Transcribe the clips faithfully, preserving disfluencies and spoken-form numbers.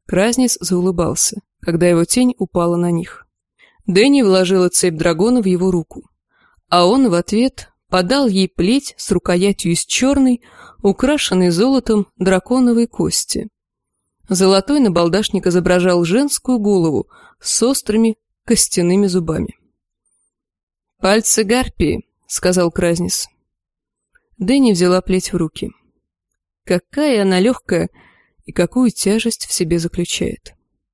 Кразнис заулыбался, когда его тень упала на них. Дэнни вложила цепь дракона в его руку, а он в ответ подал ей плеть с рукоятью из черной, украшенной золотом драконовой кости. Золотой набалдашник изображал женскую голову с острыми костяными зубами. «Пальцы гарпии», — сказал Кразнис. Дэнни взяла плеть в руки. Какая она легкая и какую тяжесть в себе заключает.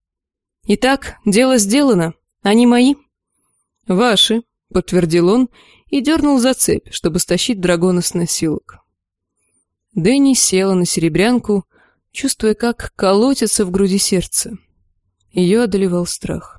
«Итак, дело сделано. Они мои?» «Ваши», — подтвердил он и дернул за цепь, чтобы стащить дракона с носилок. Дэнни села на серебрянку, чувствуя, как колотится в груди сердце. Ее одолевал страх.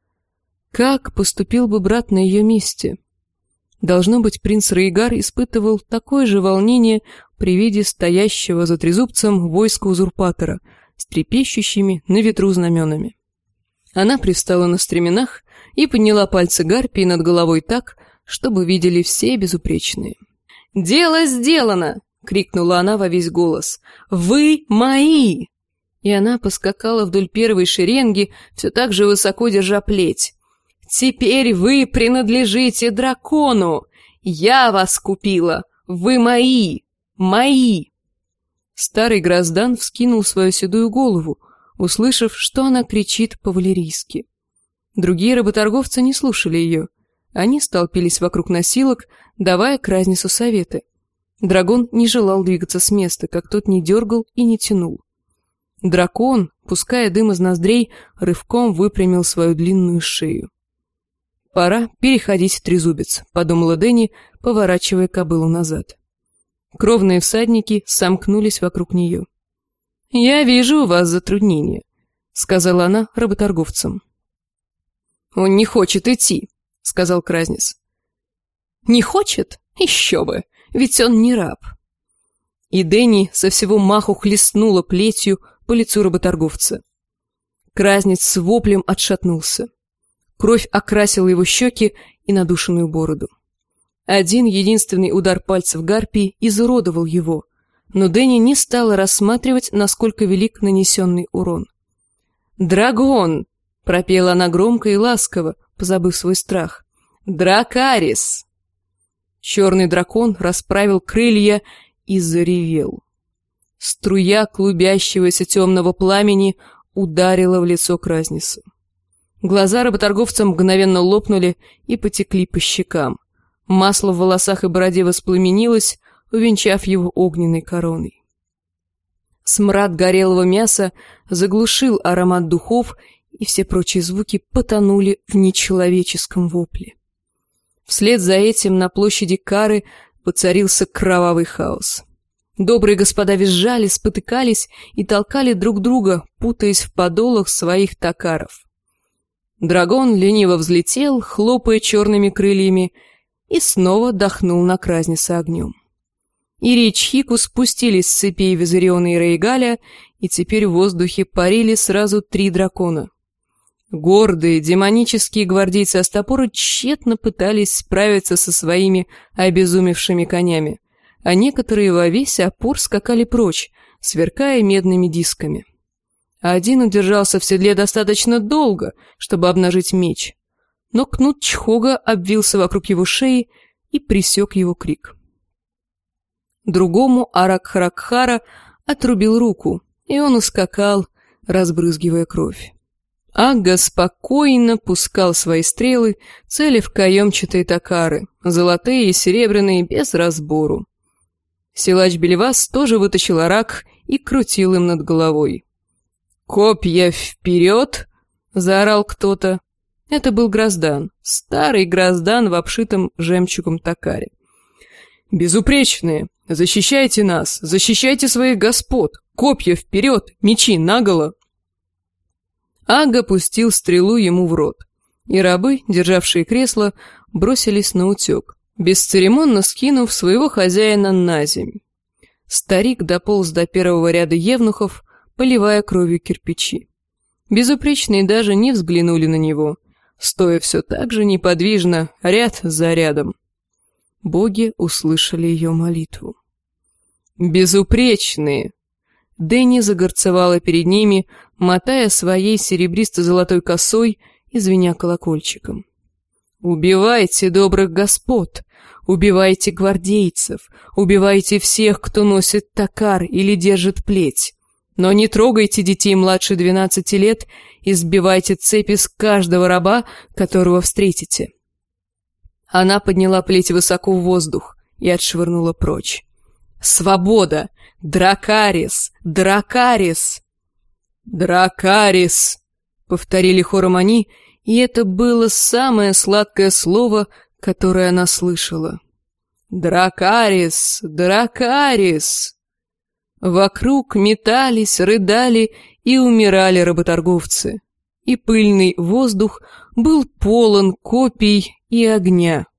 Как поступил бы брат на ее месте? Должно быть, принц Рейгар испытывал такое же волнение при виде стоящего за трезубцем войска узурпатора с трепещущими на ветру знаменами. Она привстала на стременах и подняла пальцы гарпии над головой так, чтобы видели все безупречные. «Дело сделано!» — крикнула она во весь голос. «Вы мои!» И она поскакала вдоль первой шеренги, все так же высоко держа плеть. «Теперь вы принадлежите дракону! Я вас купила! Вы мои! Мои!» Старый Гроздан вскинул свою седую голову, услышав, что она кричит по-валерийски. Другие работорговцы не слушали ее. Они столпились вокруг носилок, давая Кразнису советы. Дракон не желал двигаться с места, как тот не дергал и не тянул. Дракон, пуская дым из ноздрей, рывком выпрямил свою длинную шею. «Пора переходить в трезубец», — подумала Дэнни, поворачивая кобылу назад. Кровные всадники сомкнулись вокруг нее. «Я вижу у вас затруднение», — сказала она работорговцам. «Он не хочет идти», — сказал Кразнис. «Не хочет? Еще бы, ведь он не раб». И Дэнни со всего маху хлестнула плетью по лицу работорговца. Кразнис с воплем отшатнулся. Кровь окрасила его щеки и надушенную бороду. Один единственный удар пальцев гарпии изуродовал его, но Дэнни не стала рассматривать, насколько велик нанесенный урон. «Драгон!» — пропела она громко и ласково, позабыв свой страх. «Дракарис!» Черный дракон расправил крылья и заревел. Струя клубящегося темного пламени ударила в лицо Кразнису. Глаза работорговца мгновенно лопнули и потекли по щекам. Масло в волосах и бороде воспламенилось, увенчав его огненной короной. Смрад горелого мяса заглушил аромат духов, и все прочие звуки потонули в нечеловеческом вопле. Вслед за этим на площади Кары воцарился кровавый хаос. Добрые господа визжали, спотыкались и толкали друг друга, путаясь в подолах своих токаров. Дракон лениво взлетел, хлопая черными крыльями, и снова дохнул на Кразниса огнем. Ири и Чхику спустились с цепей Визариона и Рейгаля, и теперь в воздухе парили сразу три дракона. Гордые, демонические гвардейцы Астапора тщетно пытались справиться со своими обезумевшими конями, а некоторые во весь опор скакали прочь, сверкая медными дисками. А один удержался в седле достаточно долго, чтобы обнажить меч, но кнут Чхога обвился вокруг его шеи и пресек его крик. Другому Аракхаракхара отрубил руку, и он ускакал, разбрызгивая кровь. Агга спокойно пускал свои стрелы, цели в каемчатые токары, золотые и серебряные, без разбору. Силач Беливас тоже вытащил арак и крутил им над головой. «Копья вперед!» — заорал кто-то. Это был Гроздан, старый Гроздан в обшитом жемчугом токаре. «Безупречные! Защищайте нас! Защищайте своих господ! Копья вперед! Мечи наголо!» Агга пустил стрелу ему в рот, и рабы, державшие кресло, бросились наутек, бесцеремонно скинув своего хозяина на земь. Старик дополз до первого ряда евнухов, поливая кровью кирпичи. Безупречные даже не взглянули на него, стоя все так же неподвижно, ряд за рядом. Боги услышали ее молитву. «Безупречные! Дэнни загорцевала перед ними, мотая своей серебристо-золотой косой и звеня колокольчиком. «Убивайте добрых господ! Убивайте гвардейцев! Убивайте всех, кто носит токар или держит плеть! Но не трогайте детей младше двенадцати лет и сбивайте цепи с каждого раба, которого встретите!» Она подняла плеть высоко в воздух и отшвырнула прочь. «Свобода! Дракарис! Дракарис!» «Дракарис!» — повторили хором они, и это было самое сладкое слово, которое она слышала. «Дракарис! Дракарис!» Вокруг метались, рыдали и умирали работорговцы, и пыльный воздух был полон копий и огня.